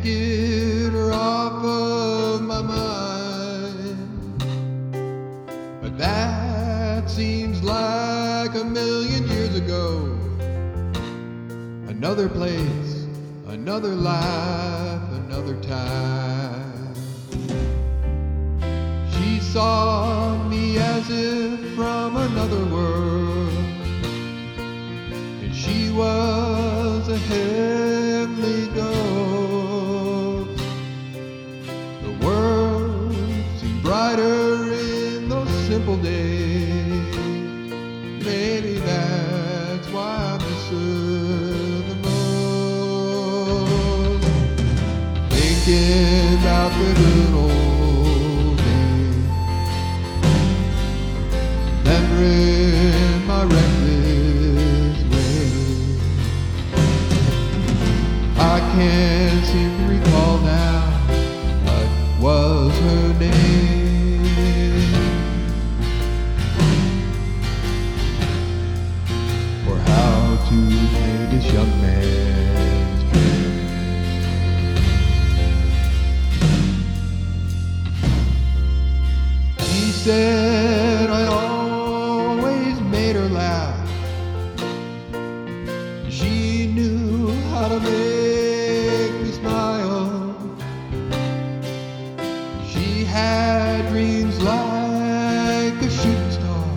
can't get her off of my mind. But that seems like a million years ago. Another place, another life, another time. She saw me as if from another world, and she was a heavenly ghost. The world seemed brighter in those simple days. Maybe that's why I miss her the most. Thinking about the good old days, remembering my reckless ways. I can't seem to recall now what was her name, or how to play this young man's game. She said I always made her laugh. She knew how to make me smile. She had dreams like a shooting star.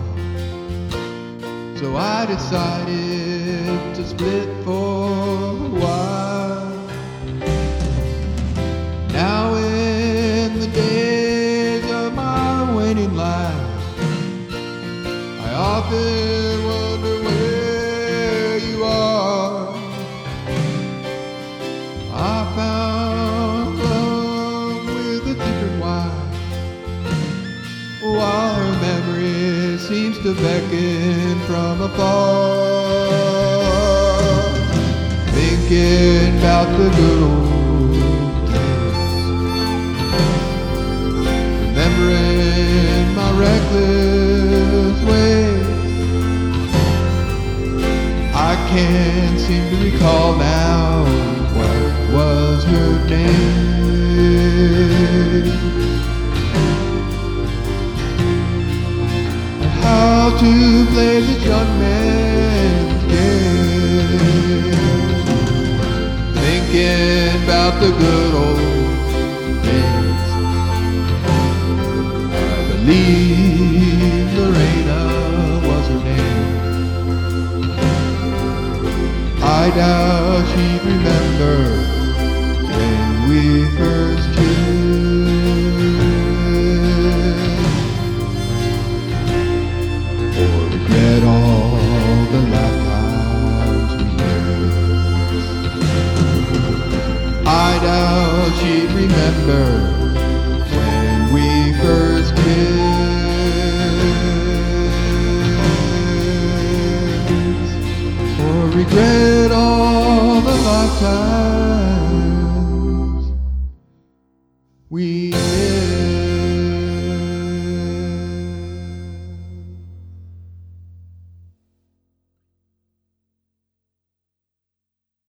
So I decided to split for a while. Now in the days of my waning life, I often wonder where you are. I found love with a different wife, while her memory seems to beckon from afar. Thinking about the good old days, remembering my reckless ways. I can't seem to recall now what was her name, and how to play the young man's game. Thinking about the good old days, I believe Lorena was her name. I doubt she'd remember when we first kissed, or regret all the lifetimes we lived. I doubt she'd remember when we first kissed, or regret all the lifetimes